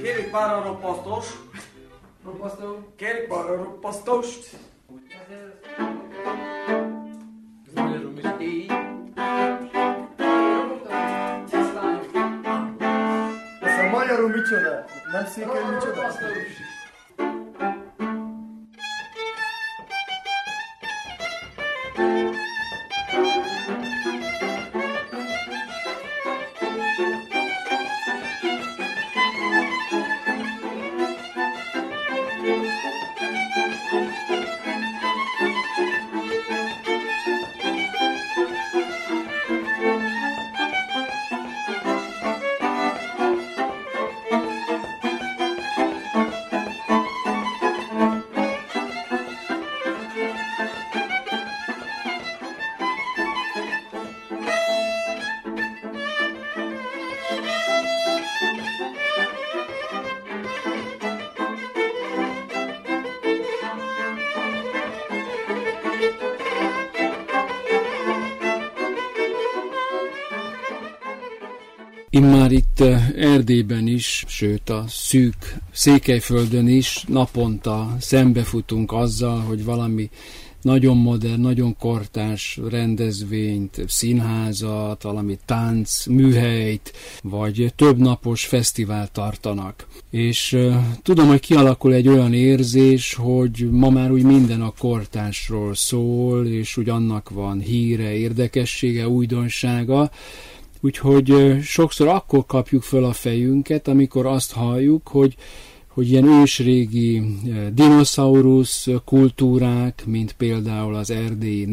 Kerékpárra roppasztos. Roppasztó. Kerékpárra roppasztost. Ez magyarul is így. Ez a magyarul micsoda? Nem székely micsoda? Roppasztós. Immár itt Erdélyben is, sőt a szűk Székelyföldön is naponta szembefutunk azzal, hogy valami nagyon modern, nagyon kortárs rendezvényt, színházat, valami tánc, műhelyt, vagy többnapos fesztivált tartanak. És tudom, hogy kialakul egy olyan érzés, hogy ma már úgy minden a kortársról szól, és úgy annak van híre, érdekessége, újdonsága. Úgyhogy sokszor akkor kapjuk föl a fejünket, amikor azt halljuk, hogy ilyen ősrégi dinoszaurusz kultúrák, mint például az erdélyi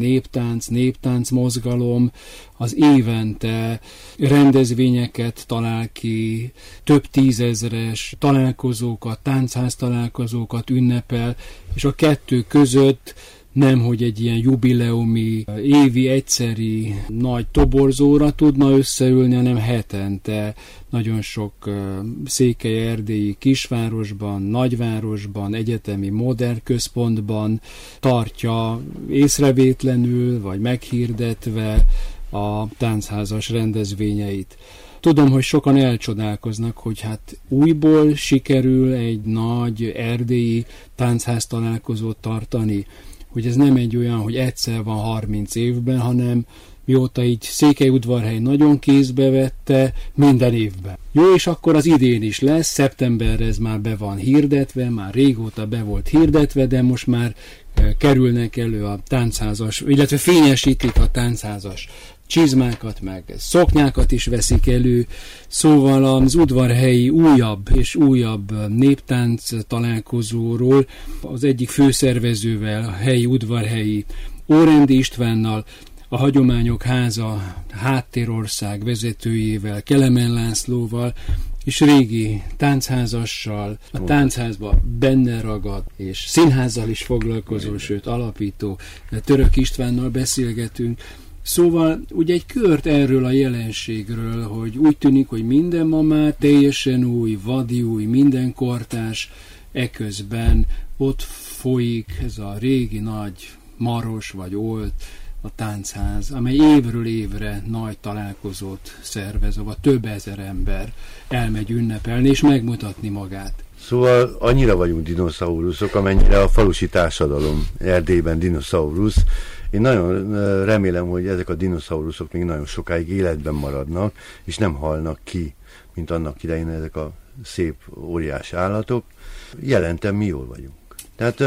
néptánc mozgalom, az évente rendezvényeket talál ki, több tízezres találkozókat, táncház találkozókat ünnepel, és a kettő között nem, hogy egy ilyen jubileumi, évi egyszeri nagy toborzóra tudna összeülni, hanem hetente nagyon sok székely-erdélyi kisvárosban, nagyvárosban, egyetemi modern központban tartja észrevétlenül vagy meghirdetve a táncházas rendezvényeit. Tudom, hogy sokan elcsodálkoznak, hogy hát újból sikerül egy nagy erdélyi táncház találkozót tartani, hogy ez nem egy olyan, hogy egyszer van 30 évben, hanem mióta így Székelyudvarhely nagyon kézbe vette, minden évben. Jó, és akkor az idén is lesz, szeptemberre ez már be van hirdetve, már régóta be volt hirdetve, de most már kerülnek elő a táncházas, illetve fényesítik a táncházas csizmákat, meg szoknyákat is veszik elő, szóval az udvarhelyi újabb és újabb néptánc találkozóról az egyik főszervezővel, a helyi udvarhelyi Órendi Istvánnal, a Hagyományok Háza Háttérország vezetőjével, Kelemen Lászlóval, és régi táncházasal, a táncházba benne ragad, és színházzal is foglalkozó, sőt alapító Török Istvánnal beszélgetünk. Szóval ugye egy kört erről a jelenségről, hogy úgy tűnik, hogy minden ma már teljesen új, vadiúj, minden kortárs, eközben ott folyik ez a régi nagy Maros vagy Olt, a táncház, amely évről évre nagy találkozót szervez, ahol több ezer ember elmegy ünnepelni és megmutatni magát. Szóval annyira vagyunk dinoszauruszok, amennyire a falusi társadalom Erdélyben dinoszaurusz. Én nagyon remélem, hogy ezek a dinoszauruszok még nagyon sokáig életben maradnak, és nem halnak ki, mint annak idején ezek a szép, óriás állatok. Jelentem mi jól vagyunk. Tehát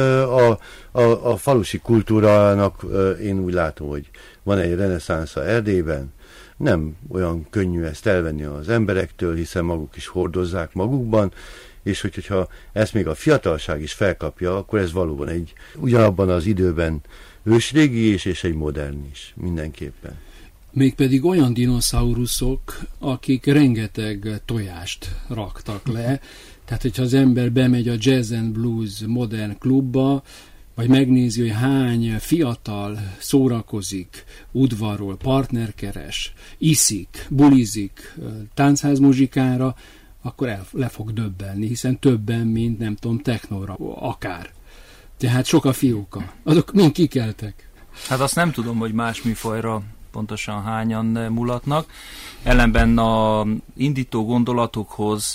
a falusi kultúrának én úgy látom, hogy van egy reneszánsza Erdélyben, nem olyan könnyű ezt elvenni az emberektől, hiszen maguk is hordozzák magukban, és hogyha ezt még a fiatalság is felkapja, akkor ez valóban egy ugyanabban az időben ősrégi és egy modern is, mindenképpen. Mégpedig olyan dinoszauruszok, akik rengeteg tojást raktak le, tehát hogyha az ember bemegy a Jazz and Blues modern klubba, vagy megnézi, hogy hány fiatal szórakozik udvarról, partnerkeres, iszik, bulizik táncházmuzsikára, akkor le fog döbbenni, hiszen többen, mint nem tudom, technóra akár. Tehát sok a fióka. Azok mind kikeltek. Hát azt nem tudom, hogy más műfajra pontosan hányan mulatnak. Ellenben a indító gondolatokhoz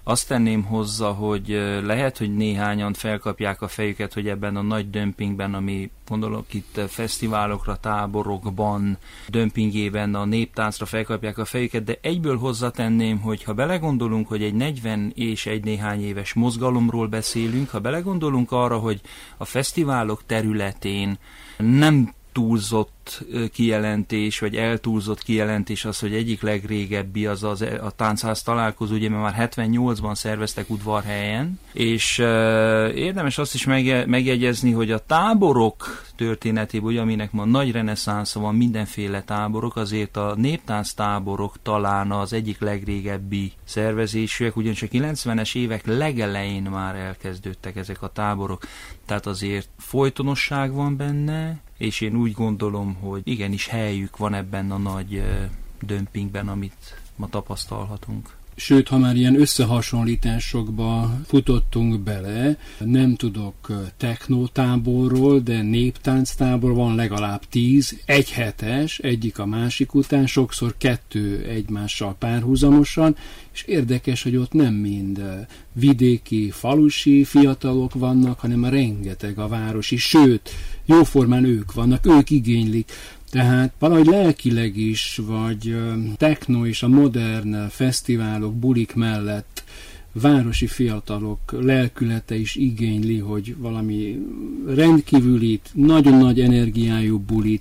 Azt tenném hozzá, hogy lehet, hogy néhányan felkapják a fejüket, hogy ebben a nagy dömpingben, ami gondolok itt fesztiválokra, táborokban, dömpingében a néptáncra felkapják a fejüket, de egyből hozzátenném, hogy ha belegondolunk, hogy egy 40 és egy néhány éves mozgalomról beszélünk, ha belegondolunk arra, hogy a fesztiválok területén nem túlzott kijelentés, vagy eltúlzott kijelentés az, hogy egyik legrégebbi az a táncház találkozó, ugye mert már 78-ban szerveztek Udvarhelyen, és érdemes azt is megjegyezni, hogy a táborok történetében, ugye, aminek ma nagy reneszánsza van, mindenféle táborok, azért a néptánc táborok talán az egyik legrégebbi szervezésűek, ugyanis a 90-es évek legelején már elkezdődtek ezek a táborok, tehát azért folytonosság van benne, és én úgy gondolom, hogy igenis helyük van ebben a nagy dömpingben, amit ma tapasztalhatunk. Sőt, ha már ilyen összehasonlításokba futottunk bele, nem tudok technotáborról, de néptánctábor van legalább 10, egyhetes, egyik a másik után, sokszor 2 egymással párhuzamosan, és érdekes, hogy ott nem mind vidéki, falusi fiatalok vannak, hanem rengeteg a városi, sőt, jóformán ők vannak, ők igénylik. Tehát valahogy lelkileg is, vagy techno és a modern fesztiválok, bulik mellett városi fiatalok lelkülete is igényli, hogy valami rendkívülit, nagyon nagy energiájú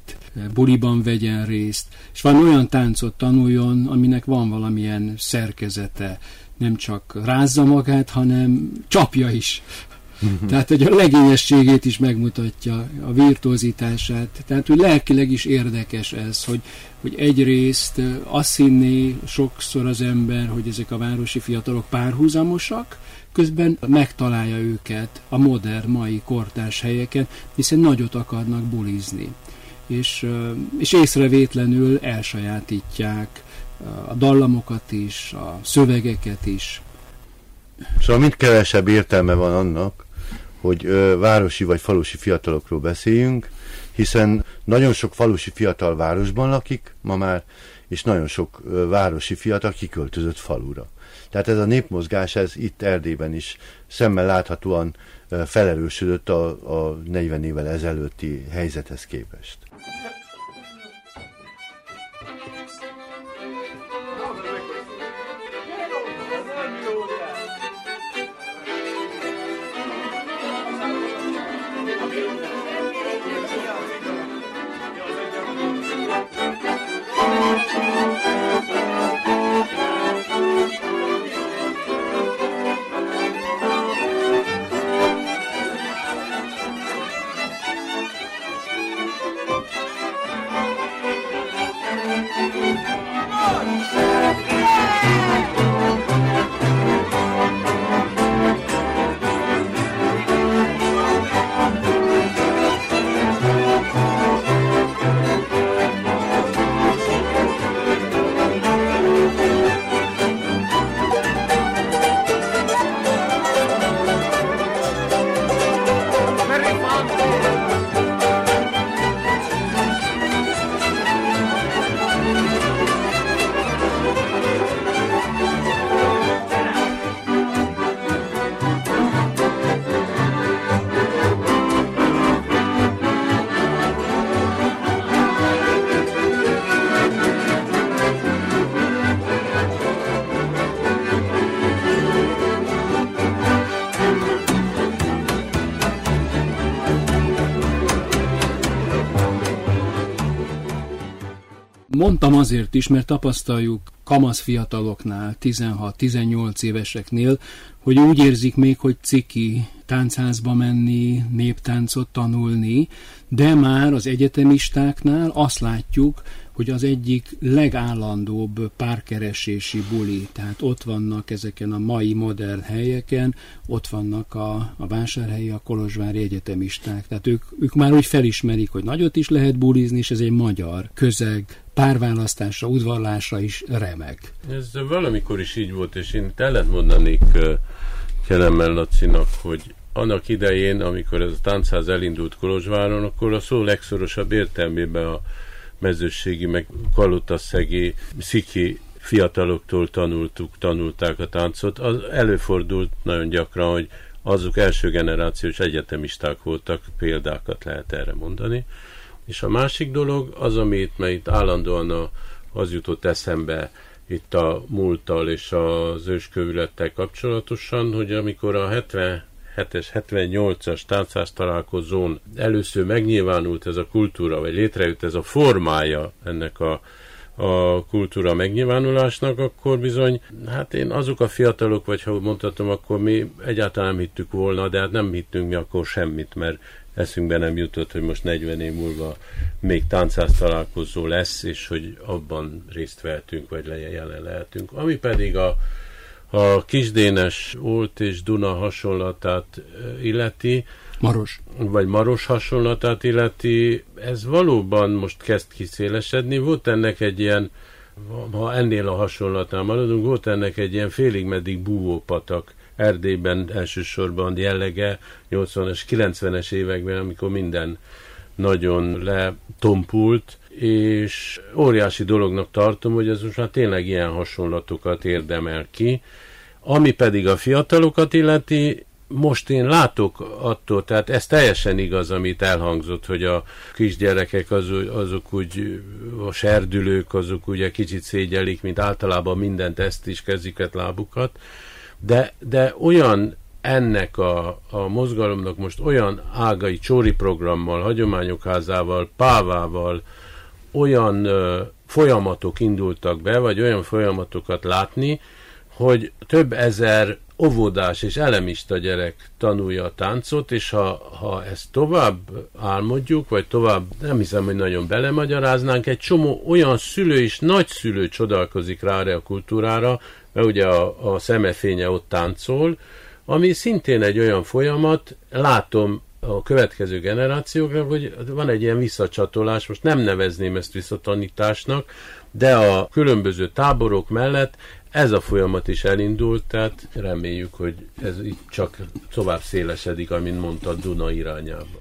buliban vegyen részt, és van olyan táncot tanuljon, aminek van valamilyen szerkezete, nem csak rázza magát, hanem csapja is. Tehát, hogy a legényességét is megmutatja, a virtuozitását. Tehát, hogy lelkileg is érdekes ez, hogy egyrészt azt hinné sokszor az ember, hogy ezek a városi fiatalok párhuzamosak, közben megtalálja őket a modern, mai kortárs helyeken, hiszen nagyot akarnak bulizni. És észrevétlenül elsajátítják a dallamokat is, a szövegeket is. Szóval mind kevesebb értelme van annak, hogy városi vagy falusi fiatalokról beszéljünk, hiszen nagyon sok falusi fiatal városban lakik ma már, és nagyon sok városi fiatal kiköltözött falura. Tehát ez a népmozgás, ez itt Erdélyben is szemmel láthatóan felerősödött a 40 évvel ezelőtti helyzethez képest. Mondtam azért is, mert tapasztaljuk kamasz fiataloknál, 16-18 éveseknél, hogy úgy érzik még, hogy ciki táncházba menni, néptáncot tanulni, de már az egyetemistáknál azt látjuk, hogy az egyik legállandóbb párkeresési buli, tehát ott vannak ezeken a mai modern helyeken, ott vannak a vásárhelyi, a kolozsvári egyetemisták, tehát ők már úgy felismerik, hogy nagyot is lehet bulizni, és ez egy magyar közeg, párválasztásra, udvarlásra is remek. Ez valamikor is így volt, és én ellent mondanék Kelemmel Lacinak, hogy annak idején, amikor ez a táncház elindult Kolozsváron, akkor a szó legszorosabb értelmében a mezőségi, meg kalotaszegi, sziki fiataloktól tanulták a táncot. Az előfordult nagyon gyakran, hogy azok első generációs egyetemisták voltak, példákat lehet erre mondani. És a másik dolog az, amit itt állandóan az jutott eszembe itt a múlttal és az őskövülettel kapcsolatosan, hogy amikor a 77-es, 78-as táncház találkozón először megnyilvánult ez a kultúra, vagy létrejött ez a formája ennek a kultúra megnyilvánulásnak, akkor bizony, hát én azok a fiatalok, vagy ha mondhatom, akkor mi egyáltalán nem hittük volna, de hát nem hittünk mi akkor semmit, mert eszünkbe nem jutott, hogy most 40 év múlva még táncház találkozó lesz, és hogy abban részt vehetünk, vagy jelen lehetünk. Ami pedig a Kisdénes Olt és Duna hasonlatát illeti, Maros hasonlatát illeti, ez valóban most kezd kiszélesedni. Volt ennek egy ilyen, ha ennél a hasonlatnál maradunk, volt ennek egy ilyen félig meddig búvópatak Erdélyben elsősorban jellege 80-as, 90-es években, amikor minden nagyon letompult, és óriási dolognak tartom, hogy ez most már tényleg ilyen hasonlatokat érdemel ki. Ami pedig a fiatalokat illeti, most én látok attól, tehát ez teljesen igaz, amit elhangzott, hogy a kisgyerekek azok úgy, a serdülők, azok ugye kicsit szégyelik, mint általában mindent, ezt is, kezüket, lábukat, de olyan ennek a mozgalomnak most olyan ágai, Csóri programmal, Hagyományok Házával, Pávával olyan folyamatok indultak be, vagy olyan folyamatokat látni, hogy több ezer óvodás és elemista gyerek tanulja a táncot, és ha ezt tovább álmodjuk, vagy tovább, nem hiszem, hogy nagyon belemagyaráznánk, egy csomó olyan szülő és nagyszülő csodálkozik rá a kultúrára, mert ugye a szemefénye ott táncol, ami szintén egy olyan folyamat, látom a következő generációkra, hogy van egy ilyen visszacsatolás, most nem nevezném ezt visszatanításnak, de a különböző táborok mellett ez a folyamat is elindult, tehát reméljük, hogy ez így csak tovább szélesedik, amint mondta, Duna irányába.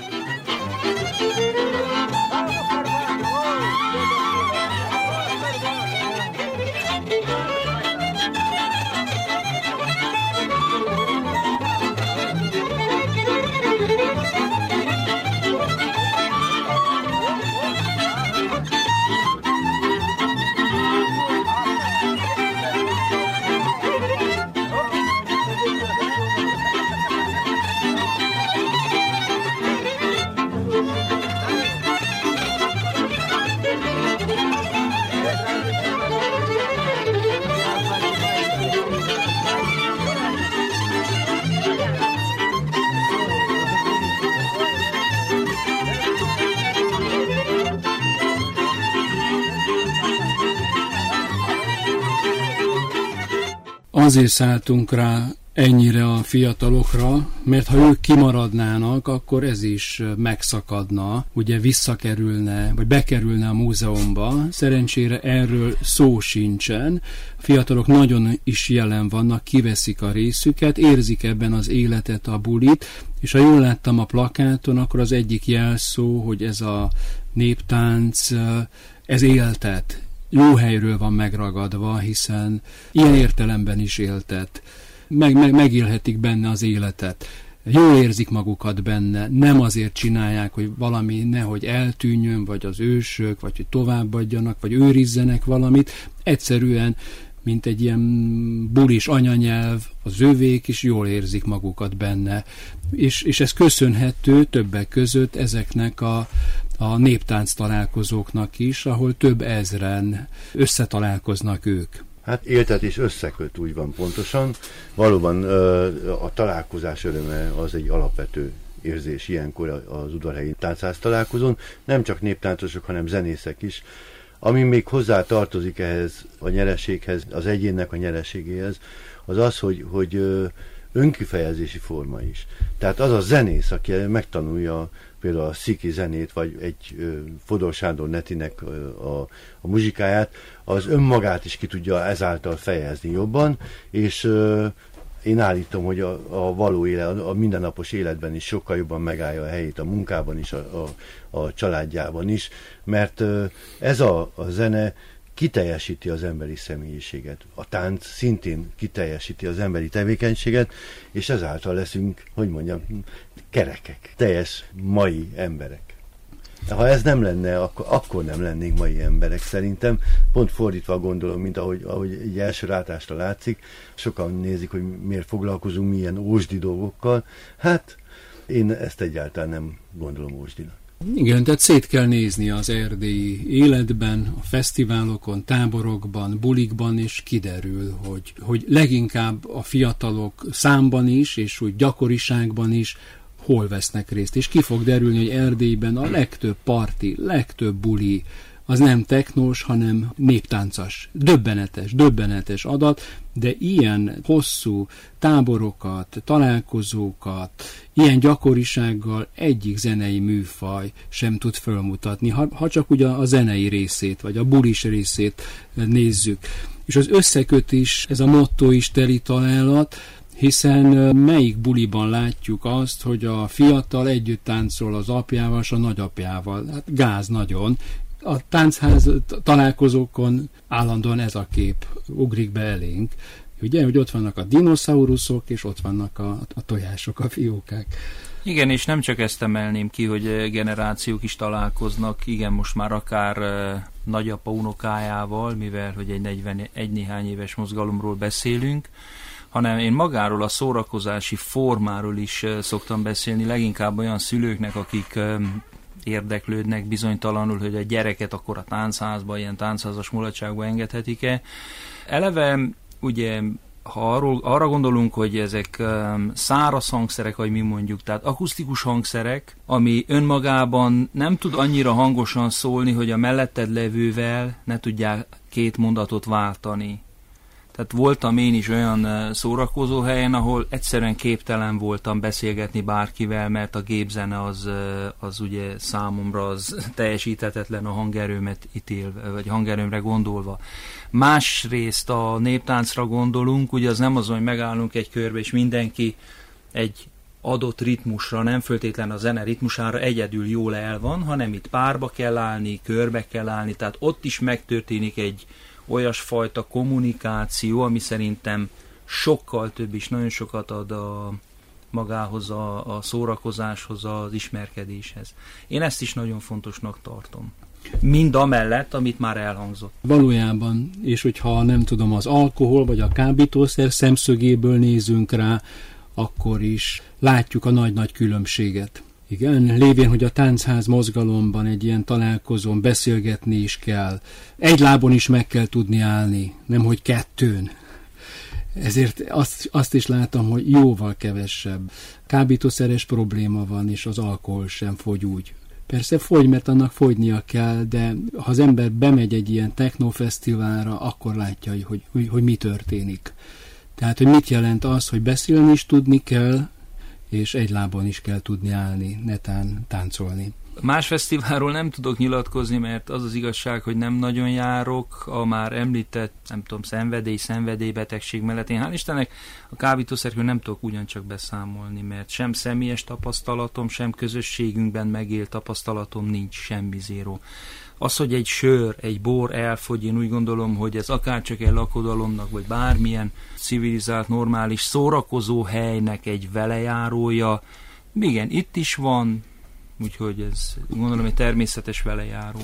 Azért szálltunk rá ennyire a fiatalokra, mert ha ők kimaradnának, akkor ez is megszakadna, ugye visszakerülne, vagy bekerülne a múzeumba. Szerencsére erről szó sincsen. A fiatalok nagyon is jelen vannak, kiveszik a részüket, érzik ebben az életet, a bulit, és ha jól láttam a plakáton, akkor az egyik jelszó, hogy ez a néptánc, ez éltet. Jó helyről van megragadva, hiszen ilyen értelemben is éltet. Megélhetik benne az életet. Jól érzik magukat benne, nem azért csinálják, hogy valami nehogy eltűnjön, vagy az ősök, vagy hogy továbbadjanak, vagy őrizzenek valamit. Egyszerűen, mint egy ilyen bulis anyanyelv, az övék is jól érzik magukat benne. És ez köszönhető többek között ezeknek a néptánc találkozóknak is, ahol több ezren összetalálkoznak ők. Hát éltet és összeköt, úgy van pontosan. Valóban a találkozás öröme az egy alapvető érzés ilyenkor az udvarhelyi táncház találkozón. Nem csak néptáncosok, hanem zenészek is. Ami még hozzá tartozik ehhez a nyereséghez, az egyénnek a nyereségéhez, az az, hogy önkifejezési forma is. Tehát az a zenész, aki megtanulja például a sziki zenét, vagy egy Fodor Sándor Netinek a muzsikáját, az önmagát is ki tudja ezáltal fejezni jobban, és én állítom, hogy a való élet, a mindennapos életben is sokkal jobban megállja a helyét, a munkában is, a családjában is, mert ez a zene kiteljesíti az emberi személyiséget. A tánc szintén kiteljesíti az emberi tevékenységet, és ezáltal leszünk, hogy mondjam, kerekek, teljes mai emberek. Ha ez nem lenne, akkor nem lennénk mai emberek szerintem. Pont fordítva gondolom, mint ahogy egy első rátásra látszik. Sokan nézik, hogy miért foglalkozunk milyen ósdi dolgokkal. Hát én ezt egyáltalán nem gondolom ósdinak. Igen, tehát szét kell nézni az erdélyi életben, a fesztiválokon, táborokban, bulikban, és kiderül, hogy leginkább a fiatalok számban is, és úgy gyakoriságban is hol vesznek részt. És ki fog derülni, hogy Erdélyben a legtöbb parti, legtöbb buli, az nem technós, hanem néptáncas. Döbbenetes adat, de ilyen hosszú táborokat, találkozókat, ilyen gyakorisággal egyik zenei műfaj sem tud fölmutatni, ha csak ugye a zenei részét, vagy a bulis részét nézzük. És az összekötés, ez a motto is teli találat, hiszen melyik buliban látjuk azt, hogy a fiatal együtt táncol az apjával és a nagyapjával. Hát gáz nagyon. A táncház találkozókon állandóan ez a kép ugrik be elénk. Ugye, hogy ott vannak a dinoszauruszok, és ott vannak a tojások, a fiókák. Igen, és nem csak ezt emelném ki, hogy generációk is találkoznak, igen, most már akár nagyapa unokájával, mivel hogy egy néhány éves mozgalomról beszélünk, hanem én magáról a szórakozási formáról is szoktam beszélni, leginkább olyan szülőknek, akik érdeklődnek bizonytalanul, hogy a gyereket akkor a táncházba, ilyen táncházas mulatságba engedhetik-e. Eleve ugye, ha arra gondolunk, hogy ezek száraz hangszerek, vagy mi mondjuk, tehát akusztikus hangszerek, ami önmagában nem tud annyira hangosan szólni, hogy a melletted levővel ne tudják két mondatot váltani. Tehát voltam én is olyan szórakozó helyen, ahol egyszerűen képtelen voltam beszélgetni bárkivel, mert a gépzene az ugye számomra az teljesíthetetlen a hangerőmet ítélve, vagy hangerőmre gondolva. Másrészt a néptáncra gondolunk, ugye az nem az, hogy megállunk egy körbe, és mindenki egy adott ritmusra, nem föltétlen a zene ritmusára egyedül jól el van, hanem itt párba kell állni, körbe kell állni, tehát ott is megtörténik egy olyasfajta kommunikáció, ami szerintem sokkal több is, nagyon sokat ad magához, a szórakozáshoz, az ismerkedéshez. Én ezt is nagyon fontosnak tartom. Mind amellett, amit már elhangzott. Valójában, és hogyha nem tudom, az alkohol vagy a kábítószer szemszögéből nézünk rá, akkor is látjuk a nagy-nagy különbséget. Igen, lévén, hogy a táncház mozgalomban egy ilyen találkozón beszélgetni is kell. Egy lábon is meg kell tudni állni, nemhogy kettőn. Ezért azt is látom, hogy jóval kevesebb kábítószeres probléma van, és az alkohol sem fogy úgy. Persze fogy, mert annak fogynia kell, de ha az ember bemegy egy ilyen technofesztiválra, akkor látja, hogy mi történik. Tehát, hogy mit jelent az, hogy beszélni is tudni kell, és egy lábon is kell tudni állni, netán táncolni. Más fesztiválról nem tudok nyilatkozni, mert az az igazság, hogy nem nagyon járok a már említett, nem tudom, szenvedélybetegség mellett. Én hál' Istennek a kábítószerről nem tudok ugyancsak beszámolni, mert sem személyes tapasztalatom, sem közösségünkben megélt tapasztalatom nincs, semmi zéró. Az, hogy egy sör, egy bor elfogy, én úgy gondolom, hogy ez akárcsak egy lakodalomnak, vagy bármilyen civilizált, normális szórakozó helynek egy velejárója. Igen, itt is van, úgyhogy ez gondolom egy természetes velejáró.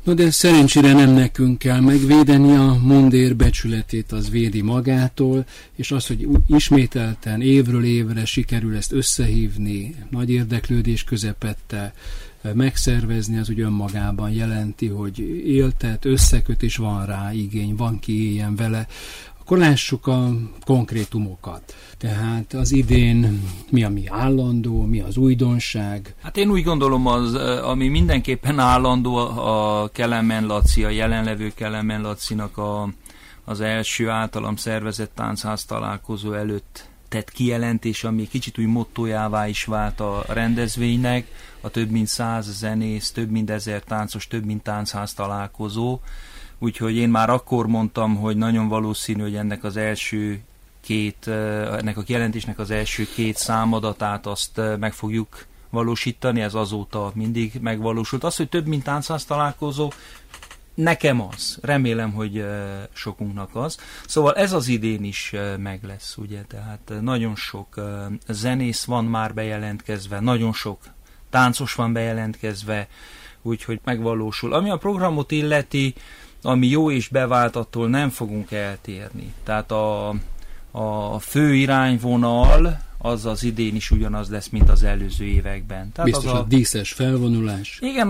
Na de szerencsére nem nekünk kell megvédeni, a mundér becsületét az védi magától, és az, hogy ismételten évről évre sikerül ezt összehívni, nagy érdeklődés közepette megszervezni, az úgy önmagában jelenti, hogy éltet, összeköt, és van rá igény, van ki éljen vele. Akkor lássuk a konkrétumokat. Tehát az idén mi, ami állandó, mi az újdonság? Hát én úgy gondolom, ami mindenképpen állandó, a Kelemen Laci, a jelenlevő Kelemen Lacinak az első általam szervezett táncház találkozó előtt tett kijelentés, ami kicsit úgy mottójává is vált a rendezvénynek, a több mint 100 zenész, több mint 1000 táncos, több mint táncház találkozó. Úgyhogy én már akkor mondtam, hogy nagyon valószínű, hogy ennek a kijelentésnek az első 2 számadatát azt meg fogjuk valósítani, ez azóta mindig megvalósult. Az, hogy több mint táncház találkozó, nekem az. Remélem, hogy sokunknak az. Szóval ez az idén is meg lesz, ugye, tehát nagyon sok zenész van már bejelentkezve, nagyon sok táncos van bejelentkezve, úgyhogy megvalósul. Ami a programot illeti, ami jó és bevált, attól nem fogunk eltérni. Tehát a fő irányvonal az idén is ugyanaz lesz, mint az előző években. Tehát biztos a díszes felvonulás. Igen,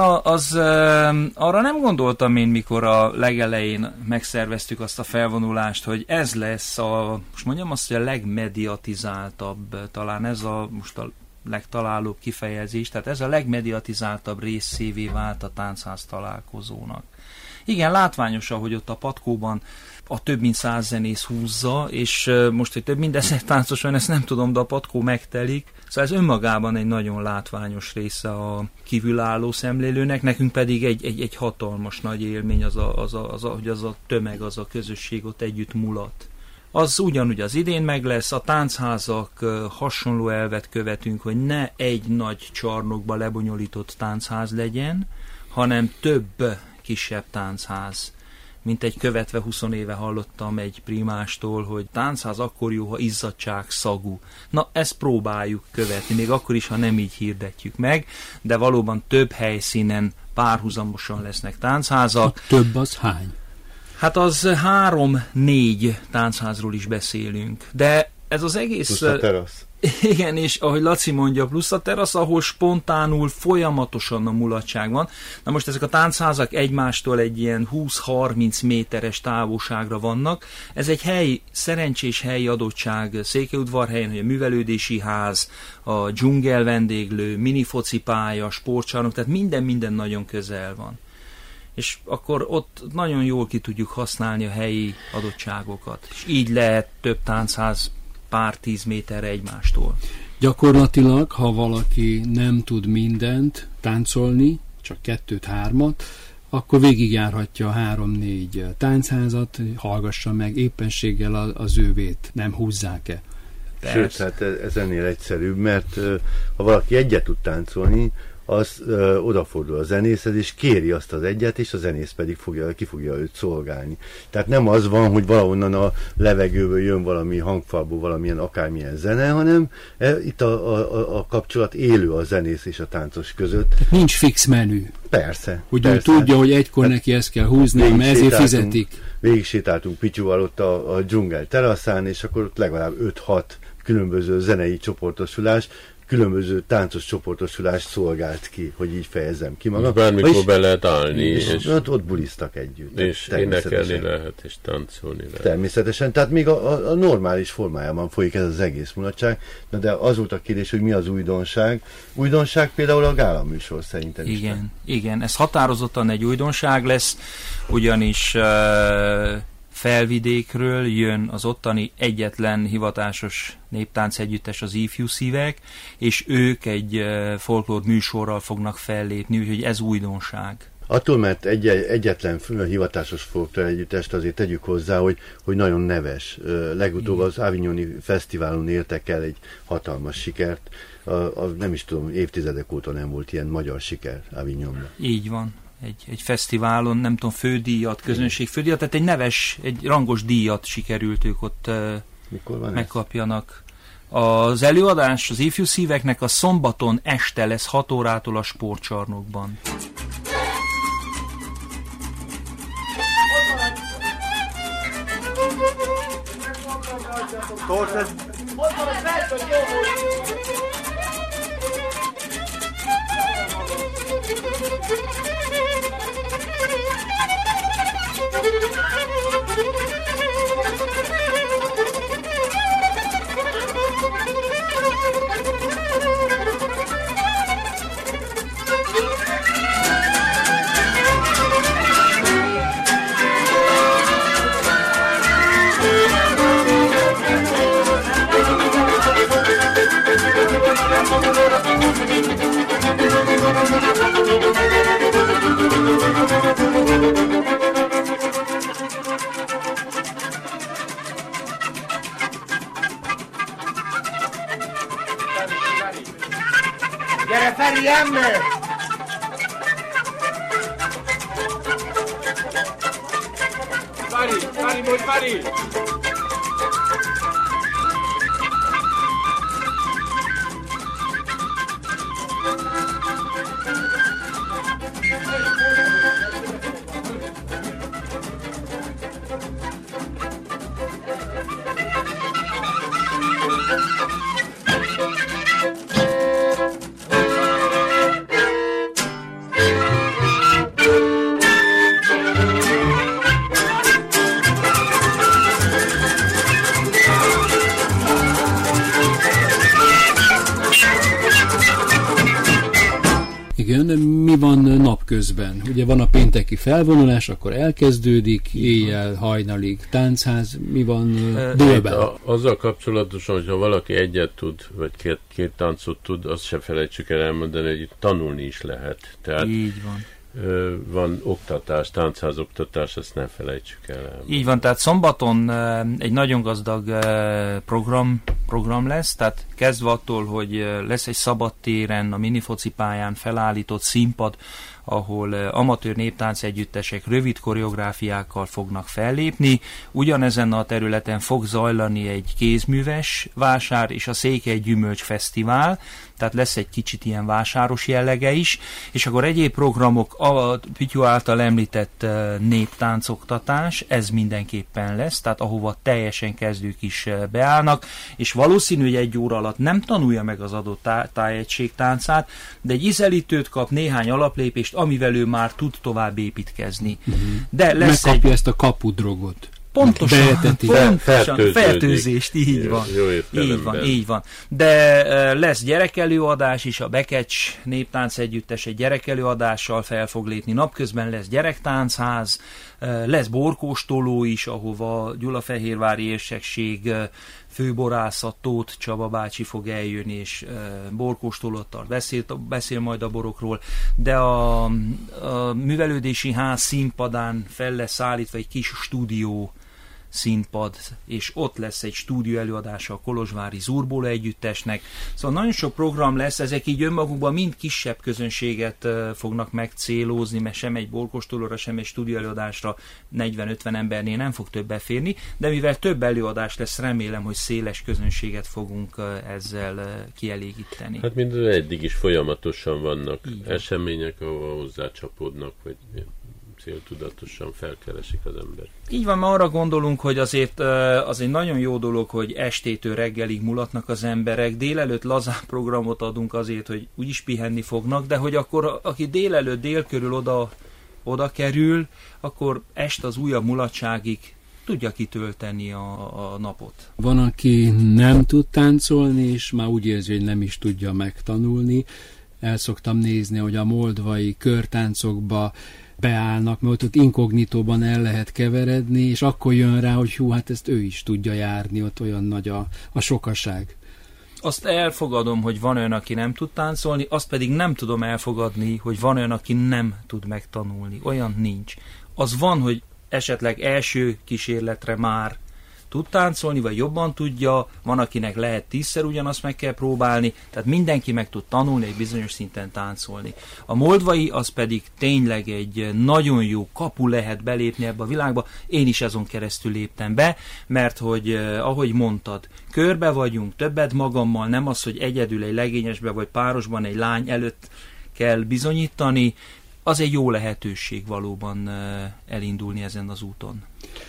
arra nem gondoltam én, mikor a legelején megszerveztük azt a felvonulást, hogy ez lesz most mondjam azt, hogy a legmediatizáltabb, talán ez most a legtalálóbb kifejezés, tehát ez a legmediatizáltabb részévé vált a táncház találkozónak. Igen, látványos, ahogy ott a patkóban a több mint 100 zenész húzza, és most, hogy több mint 1000 táncos van, ezt nem tudom, de a patkó megtelik. Szóval ez önmagában egy nagyon látványos része a kívülálló szemlélőnek, nekünk pedig egy hatalmas nagy élmény hogy az a tömeg, az a közösség ott együtt mulat. Az ugyanúgy az idén meg lesz, a táncházak hasonló elvet követünk, hogy ne egy nagy csarnokba lebonyolított táncház legyen, hanem több kisebb táncház. Mint egy követve 20 éve hallottam egy primástól, hogy táncház akkor jó, ha izzadság szagú. Na, ezt próbáljuk követni, még akkor is, ha nem így hirdetjük meg, de valóban több helyszínen párhuzamosan lesznek táncházak. A több az hány? Hát az 3-4 táncházról is beszélünk, de ez az egész... Plusz a terasz. Igen, és ahogy Laci mondja, plusz a terasz, ahol spontánul, folyamatosan a mulatság van. Na most ezek a táncházak egymástól egy ilyen 20-30 méteres távolságra vannak. Ez egy szerencsés helyi adottság Székelyudvarhelyen, hogy a művelődési ház, a dzsungel vendéglő, minifocipálya, sportcsarnok, tehát minden nagyon közel van. És akkor ott nagyon jól ki tudjuk használni a helyi adottságokat. És így lehet több táncház pár 10 méterre egymástól. Gyakorlatilag, ha valaki nem tud mindent táncolni, csak 2-3, akkor végigjárhatja a 3-4 táncházat, hallgassa meg éppenséggel az ővét, nem húzzák-e? Sőt, hát ez ennél egyszerűbb, mert ha valaki egyet tud táncolni, az odafordul a zenészhez, és kéri azt az egyet, és a zenész pedig ki fogja őt szolgálni. Tehát nem az van, hogy valahonnan a levegőből jön valami hangfalból valamilyen akármilyen zene, hanem itt a kapcsolat élő a zenész és a táncos között. Tehát nincs fix menü. Persze. Hogy ő tudja, hogy egykor neki ezt kell húzni, mert ezért fizetik. Végig sétáltunk Pityúval ott a dzsungel teraszán, és akkor ott legalább 5-6 különböző zenei csoportosulás, különböző táncos csoportosulást szolgált ki, hogy így fejezzem ki magam. Bármikor be lehet állni. És ott bulisztak együtt. És énekelni lehet, és táncolni lehet. Természetesen, tehát még a normális formájában folyik ez az egész mulatság. Na de az volt a kérdés, hogy mi az újdonság. Újdonság például a gála műsor szerintem is. Igen, ez határozottan egy újdonság lesz, ugyanis Felvidékről jön az ottani egyetlen hivatásos néptánc együttes, az Ifjú Szívek, és ők egy folklór műsorral fognak fellépni, úgyhogy ez újdonság. Attól, mert egyetlen hivatásos folklór együttest azért tegyük hozzá, hogy nagyon neves. Legutóbb az Avignoni Fesztiválon értek el egy hatalmas sikert. Nem is tudom, évtizedek óta nem volt ilyen magyar siker Avignonban. Így van. Egy fesztiválon, nem tudom, fődíjat, közönségfődíjat, tehát egy neves, egy rangos díjat sikerült ők ott megkapjanak. Az előadás az Ifjú Szíveknek a szombaton este lesz 6 órától a sportcsarnokban. Torces. Gyere, Feri, ember! Fari, mondj, Fari! Igen, mi van napközben? Ugye van a pénteki felvonulás, akkor elkezdődik, éjjel, hajnalig táncház, mi van délben? Azzal kapcsolatosan, hogyha valaki egyet tud, vagy két táncot tud, azt se felejtsük el elmondani, hogy itt tanulni is lehet. Tehát Így van. Van oktatás, táncház oktatás, ezt ne felejtsük el. Így van, tehát szombaton egy nagyon gazdag program lesz, tehát kezdve attól, hogy lesz egy szabadtéren, a minifocipályán felállított színpad, ahol amatőr néptánc együttesek rövid koreográfiákkal fognak fellépni. Ugyanezen a területen fog zajlani egy kézműves vásár és a Székely Gyümölcs Fesztivál, tehát lesz egy kicsit ilyen vásáros jellege is, és akkor egyéb programok, a Pityu által említett néptáncoktatás, ez mindenképpen lesz, tehát ahova teljesen kezdők is beállnak, és valószínű, hogy egy óra alatt nem tanulja meg az adott tájegység táncát, de egy ízelítőt kap, néhány alaplépést, amivel ő már tud tovább építkezni. De lesz megkapja ezt a kapudrogot. Pontosan, fertőzést, így jó, van. Jó így van. De lesz gyerekelőadás is, a Bekecs Néptánc Együttes egy gyerekelőadással fel fog lépni. Napközben lesz gyerektánchaz, lesz borkóstoló is, ahova Gyulafehérvári érsekség főborásza Tóth Csaba bácsi fog eljönni, és borkóstolót tart, beszél majd a borokról, de a művelődési ház színpadán fel lesz állítva egy kis stúdió színpad, és ott lesz egy stúdió előadása a kolozsvári Zurbóla együttesnek. Szóval nagyon sok program lesz, ezek így önmagukban mind kisebb közönséget fognak megcélozni, mert sem egy borkóstolóra, sem egy stúdió előadásra 40-50 embernél nem fog több beférni, de mivel több előadás lesz, remélem, hogy széles közönséget fogunk ezzel kielégíteni. Hát mindez eddig is folyamatosan vannak események, ahol hozzácsapódnak, vagy céltudatosan felkeresik az ember. Így van, ma arra gondolunk, hogy azért az egy nagyon jó dolog, hogy estétől reggelig mulatnak az emberek, délelőtt lazán programot adunk azért, hogy úgyis pihenni fognak, de hogy akkor aki délelőtt dél körül oda kerül, akkor este az újabb mulatságig tudja kitölteni a napot. Van, aki nem tud táncolni, és már úgy érzi, hogy nem is tudja megtanulni. El szoktam nézni, hogy a moldvai körtáncokba beállnak, mert ott inkognitóban el lehet keveredni, és akkor jön rá, hogy hú, hát ezt ő is tudja járni, ott olyan nagy a sokaság. Azt elfogadom, hogy van olyan, aki nem tud táncolni, azt pedig nem tudom elfogadni, hogy van olyan, aki nem tud megtanulni. Olyan nincs. Az van, hogy esetleg első kísérletre már tud táncolni, vagy jobban tudja, van, akinek lehet 10-szer ugyanazt meg kell próbálni, tehát mindenki meg tud tanulni, egy bizonyos szinten táncolni. A moldvai az pedig tényleg egy nagyon jó kapu lehet belépni ebbe a világba, én is azon keresztül léptem be, mert hogy, ahogy mondtad, körbe vagyunk, többet magammal, nem az, hogy egyedül egy legényesbe vagy párosban egy lány előtt kell bizonyítani, az egy jó lehetőség valóban elindulni ezen az úton.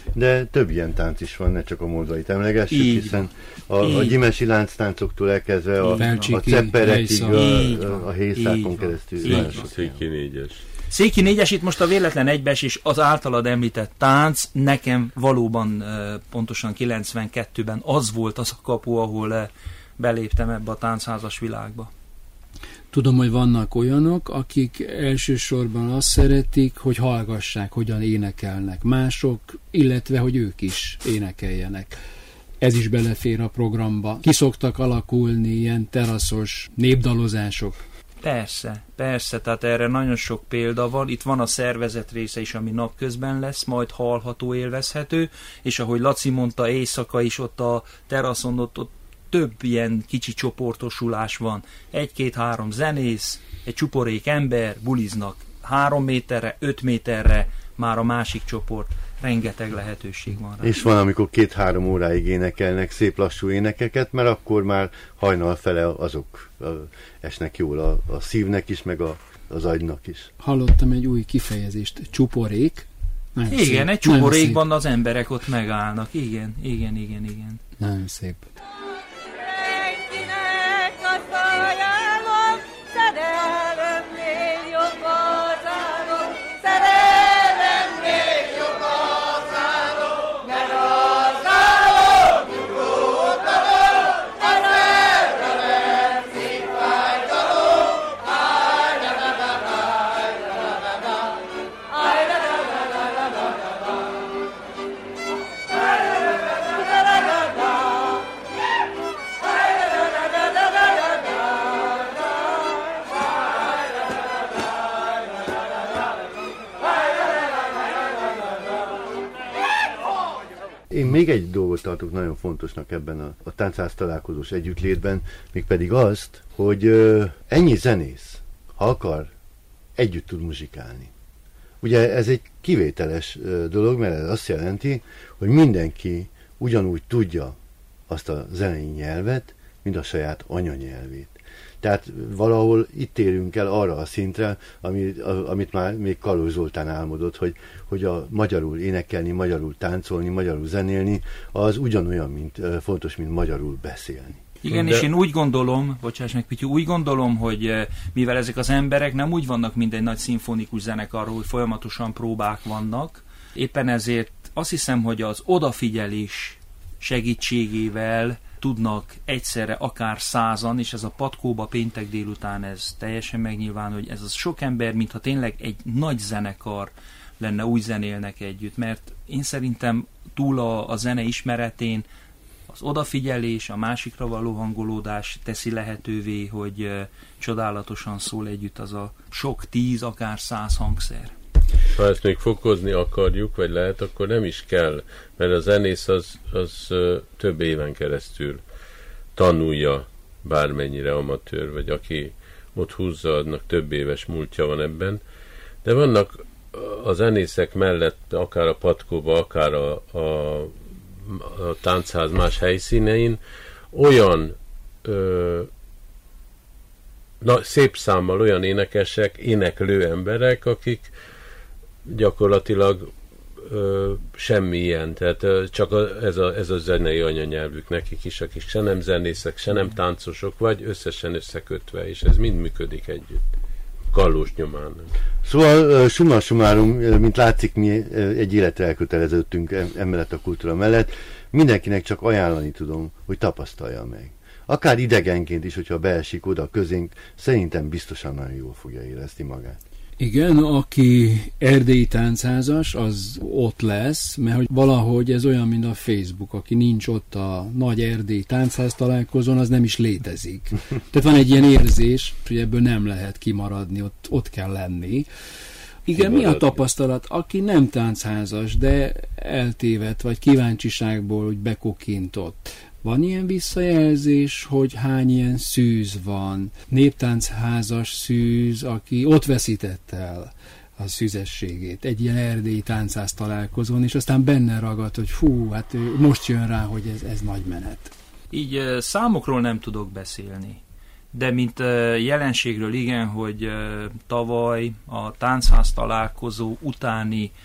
de több ilyen tánc is van, ne csak a moldvait emlegessük, Így hiszen a gyimesi lánctáncoktól elkezdve a cepperekig, a hészákon keresztül. Széki négyes. Széki négyes, itt most a véletlen egybeesés, az általad említett tánc, nekem valóban pontosan 92-ben az volt az a kapu, ahol beléptem ebbe a táncházas világba. Tudom, hogy vannak olyanok, akik elsősorban azt szeretik, hogy hallgassák, hogyan énekelnek mások, illetve, hogy ők is énekeljenek. Ez is belefér a programba. Ki szoktak alakulni ilyen teraszos népdalozások? Persze, tehát erre nagyon sok példa van. Itt van a szervezet része is, ami napközben lesz, majd hallható, élvezhető, és ahogy Laci mondta, éjszaka is ott a teraszon, ott több ilyen kicsi csoportosulás van. 1-2-3 zenész, egy csuporék ember, buliznak 3 méterre, 5 méterre, már a másik csoport. Rengeteg lehetőség van rá. És van, amikor 2-3 óráig énekelnek szép lassú énekeket, mert akkor már hajnal fele azok esnek jól a szívnek is, meg az agynak is. Hallottam egy új kifejezést, csuporék. Nagyon igen, szép. Egy csuporékban az emberek ott megállnak. Igen. Nagyon szép. Én még egy dolgot tartok nagyon fontosnak ebben a táncház találkozós együttlétben, mégpedig azt, hogy ennyi zenész, ha akar, együtt tud muzsikálni. Ugye ez egy kivételes dolog, mert ez azt jelenti, hogy mindenki ugyanúgy tudja azt a zenei nyelvet, mint a saját anyanyelvét. Tehát valahol itt érünk el arra a szintre, amit már még Kalóz Zoltán álmodott, hogy a magyarul énekelni, magyarul táncolni, magyarul zenélni, az ugyanolyan fontos, mint magyarul beszélni. Igen, és én úgy gondolom, bocsáss meg Pityu, úgy gondolom, hogy mivel ezek az emberek nem úgy vannak, mint egy nagy szimfonikus zenekarról, hogy folyamatosan próbák vannak, éppen ezért azt hiszem, hogy az odafigyelés segítségével tudnak egyszerre akár 100-an, és ez a Patkóba péntek délután ez teljesen megnyilvánul, hogy ez az sok ember, mintha tényleg egy nagy zenekar lenne, úgy zenélnek együtt, mert én szerintem túl a zene ismeretén az odafigyelés, a másikra való hangolódás teszi lehetővé, hogy csodálatosan szól együtt az a sok 10, akár 100 hangszer. Ha ezt még fokozni akarjuk, vagy lehet, akkor nem is kell, mert a zenész az több éven keresztül tanulja, bármennyire amatőr, vagy aki ott húzza, annak több éves múltja van ebben. De vannak a zenészek mellett, akár a Patkóba, akár a táncház más helyszínein, olyan szép számmal olyan énekesek, éneklő emberek, akik gyakorlatilag semmilyen, tehát csak ez a zenei anyanyelvük nekik is, akik se nem zenészek, se nem táncosok, vagy összesen összekötve, és ez mind működik együtt. Kallós nyomán. Szóval summa summarum, mint látszik, mi egy életre elköteleződtünk emellett a kultúra mellett. Mindenkinek csak ajánlani tudom, hogy tapasztalja meg. Akár idegenként is, hogyha beesik oda közénk, szerintem biztosan nagyon jól fogja érezni magát. Igen, aki erdélyi táncházas, az ott lesz, mert hogy valahogy ez olyan, mint a Facebook, aki nincs ott a nagy erdélyi táncház találkozón, az nem is létezik. Tehát van egy ilyen érzés, hogy ebből nem lehet kimaradni, ott kell lenni. Igen, mi a tapasztalat? Aki nem táncházas, de eltévedt, vagy kíváncsiságból úgy bekokintott. Van ilyen visszajelzés, hogy hány ilyen szűz van, néptáncházas szűz, aki ott veszített el a szűzességét egy ilyen erdélyi táncház találkozón, és aztán benne ragadt, hogy fú, hát most jön rá, hogy ez nagy menet. Így számokról nem tudok beszélni, de mint jelenségről igen, hogy tavaly a táncház találkozó utáni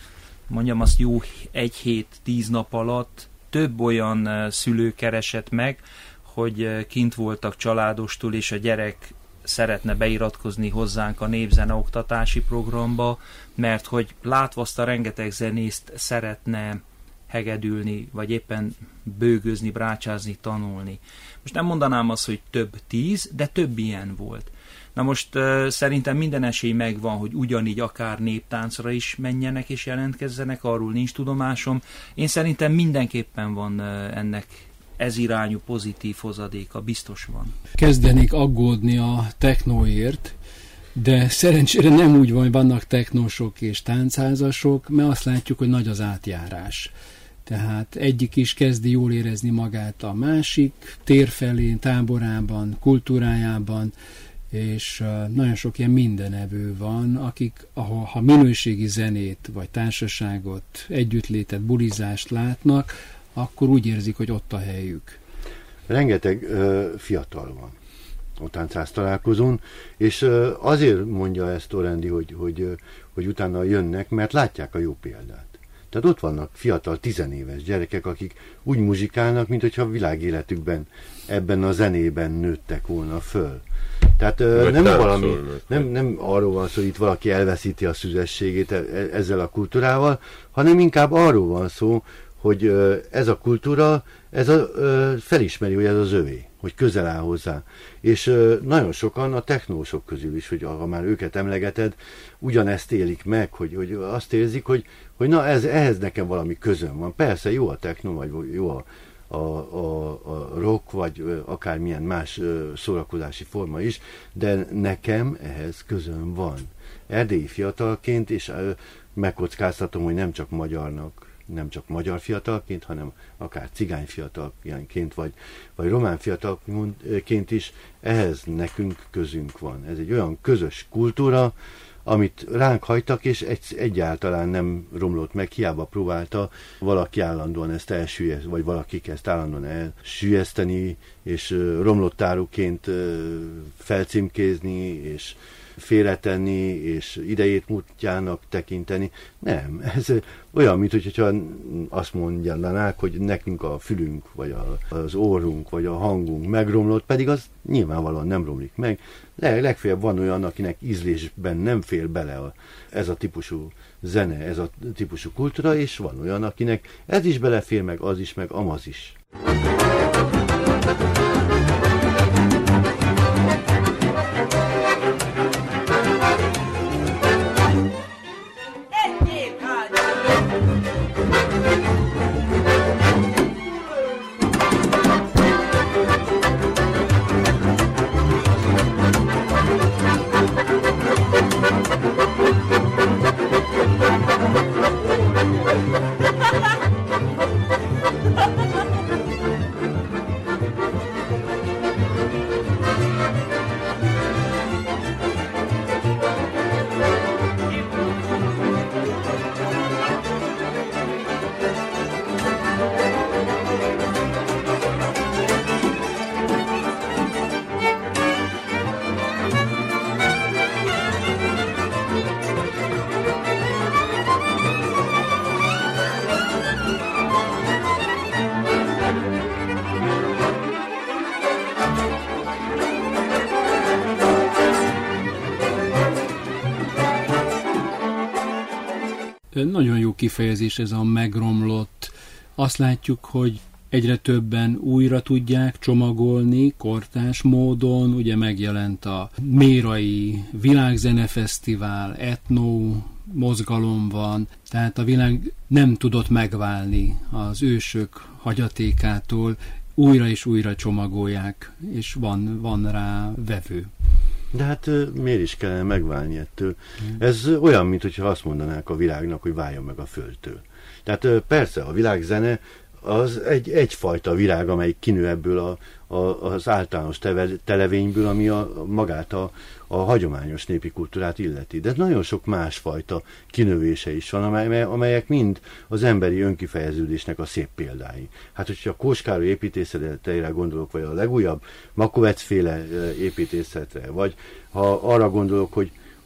mondjam azt, jó 1 hét, 10 nap alatt több olyan szülő keresett meg, hogy kint voltak családostól, és a gyerek szeretne beiratkozni hozzánk a népzene oktatási programba, mert hogy látva azt a rengeteg zenészt szeretne hegedülni, vagy éppen bőgözni, brácsázni, tanulni. Most nem mondanám azt, hogy több 10, de több ilyen volt. Na most szerintem minden esély megvan, hogy ugyanígy akár néptáncra is menjenek és jelentkezzenek, arról nincs tudomásom. Én szerintem mindenképpen van ennek ez irányú pozitív hozadéka, biztos van. Kezdenék aggódni a technóért, de szerencsére nem úgy van, hogy vannak technósok és táncházasok, mert azt látjuk, hogy nagy az átjárás. Tehát egyik is kezdi jól érezni magát a másik térfelén, táborában, kultúrájában, és nagyon sok ilyen mindenevő van, akik, ha minőségi zenét, vagy társaságot, együttlétet, bulizást látnak, akkor úgy érzik, hogy ott a helyük. Rengeteg fiatal van a táncház találkozón, és azért mondja ezt Orendi, hogy utána jönnek, mert látják a jó példát. Tehát ott vannak fiatal, 10 éves gyerekek, akik úgy muzsikálnak, mint hogyha a világéletükben ebben a zenében nőttek volna föl. Tehát nem arról van szó, hogy itt valaki elveszíti a szüzességét ezzel a kultúrával, hanem inkább arról van szó, hogy ez a kultúra, felismeri, hogy ez az övé, hogy közel áll hozzá. És nagyon sokan a technósok közül is, hogy ha már őket emlegeted, ugyanezt élik meg, hogy azt érzik, hogy na ehhez nekem valami közöm van. Persze jó a techno, vagy jó a rock, vagy akármilyen más szórakozási forma is, de nekem ehhez közöm van. Erdélyi fiatalként, és megkockáztatom, hogy nem csak magyar fiatalként, hanem akár cigány fiatalként, vagy román fiatalként is, ehhez nekünk közünk van. Ez egy olyan közös kultúra, amit ránk hagytak, és egyáltalán nem romlott meg, hiába próbálta valaki állandóan ezt elsüllyeszteni, vagy valakik ezt állandóan elsüllyeszteni, és romlott áruként felcímkézni, és félretenni, és idejét múltjának tekinteni. Nem, ez olyan, mintha azt mondjanák, hogy nekünk a fülünk, vagy az orrunk, vagy a hangunk megromlott, pedig az nyilvánvalóan nem romlik meg. Legfeljebb van olyan, akinek ízlésben nem fér bele ez a típusú zene, ez a típusú kultúra, és van olyan, akinek ez is belefér, meg az is, meg amaz is. Nagyon jó kifejezés ez a megromlott. Azt látjuk, hogy egyre többen újra tudják csomagolni, kortárs módon. Ugye megjelent a Mérai Világzenefesztivál, etno mozgalom van, tehát a világ nem tudott megválni az ősök hagyatékától, újra és újra csomagolják, és van rá vevő. De hát miért is kellene megválni ettől? Ez olyan, mintha azt mondanák a világnak, hogy váljon meg a földtől. Tehát persze a világzene az egyfajta világ, amelyik kinő ebből az általános televényből, ami magát a hagyományos népi kultúrát illeti. De nagyon sok másfajta kinövése is van, amelyek mind az emberi önkifejeződésnek a szép példái. Hát, hogyha a Kós Károly építészeteire gondolok, vagy a legújabb Makovec-féle építészetre, vagy ha arra gondolok, hogy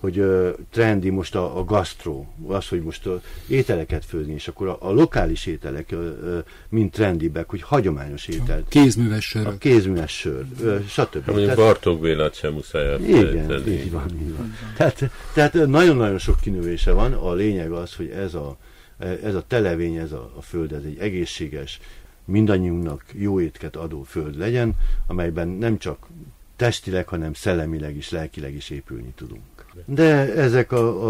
hogy trendi most a gasztró, az, hogy most ételeket főzni, és akkor a lokális ételek mind trendibbek, hogy hagyományos étel. Kézműves sör. A kézműves sör, stb. Mondjuk Bartók Bélát sem muszáj. Igen, így van. Tehát nagyon-nagyon sok kinövése van, a lényeg az, hogy ez a televény, ez a föld, ez egy egészséges, mindannyiunknak jó étket adó föld legyen, amelyben nem csak testileg, hanem szellemileg is, lelkileg is épülni tudunk. De ezek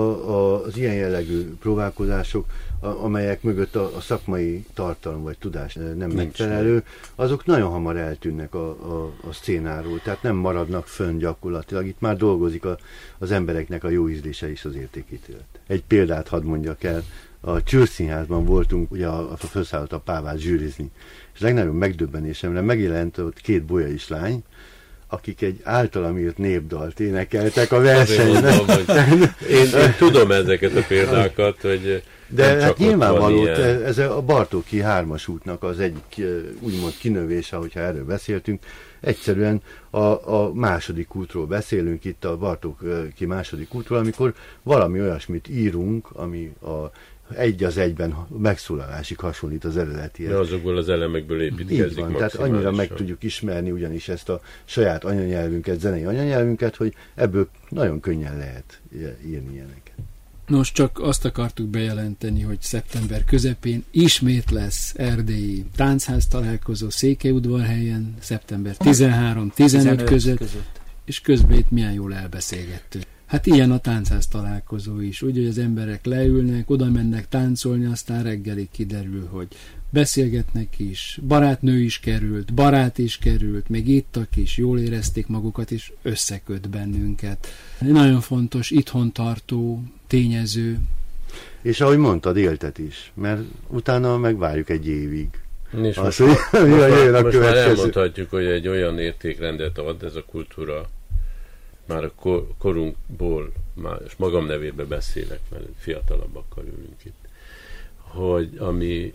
az ilyen jellegű próbálkozások, amelyek mögött a szakmai tartalom vagy tudás nem megfelelő, azok nagyon hamar eltűnnek a szcénáról, tehát nem maradnak fönn gyakorlatilag. Itt már dolgozik az embereknek a jó ízlése és az értékítélet. Egy példát hadd mondjak el, a Csőrszínházban voltunk, ugye felszállt a Pávát zsűrizni, és legnagyobb megdöbbenésemre megjelent ott 2 bolyais lány, akik egy általam írt népdalt énekeltek a versenyben. Én tudom ezeket a példákat, hogy de hát nyilvánvaló, ez a Bartóki 3-as útnak az egyik úgymond kinövése, hogyha erről beszéltünk. Egyszerűen a második útról beszélünk, itt a Bartóki második útról, amikor valami olyasmit írunk, ami egy az egyben megszólalásig hasonlít az eredetihez. De azokból az elemekből építkezik. Így van, tehát annyira meg tudjuk ismerni ugyanis ezt a saját anyanyelvünket, zenei anyanyelvünket, hogy ebből nagyon könnyen lehet írni ilyeneket. Nos, csak azt akartuk bejelenteni, hogy szeptember közepén ismét lesz erdélyi táncház találkozó Székelyudvarhelyen, szeptember 13-15 között, és közben itt milyen jól elbeszélgettünk. Hát ilyen a táncház találkozó is, úgy, hogy az emberek leülnek, oda mennek táncolni, aztán reggelig kiderül, hogy beszélgetnek is, barátnő is került, barát is került, még ittak is, jól érezték magukat, és összeköt bennünket. Nagyon fontos, itthon tartó tényező. És ahogy mondtad, éltet is, mert utána megvárjuk egy évig. És most már elmondhatjuk, hogy egy olyan értékrendet ad ez a kultúra, már a korunkból, és magam nevében beszélek, mert fiatalabbakkal ülünk itt, hogy ami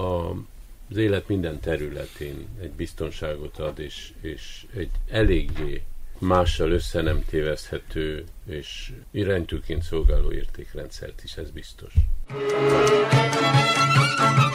az élet minden területén egy biztonságot ad, és egy eléggé mással össze nem tévezhető, és iránytűként szolgáló értékrendszert is, ez biztos.